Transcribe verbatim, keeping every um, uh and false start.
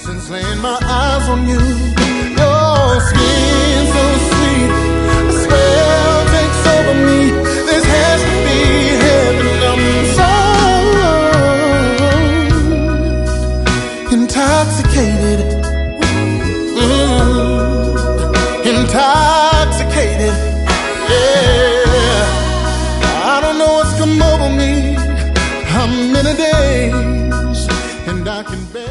since laying my eyes on you. Your skin so sweet, a spell takes over me. This has to be heaven. I'm so intoxicated, mm, intoxicated. Yeah, I don't know what's come over me. I'm in a daze, and I can bear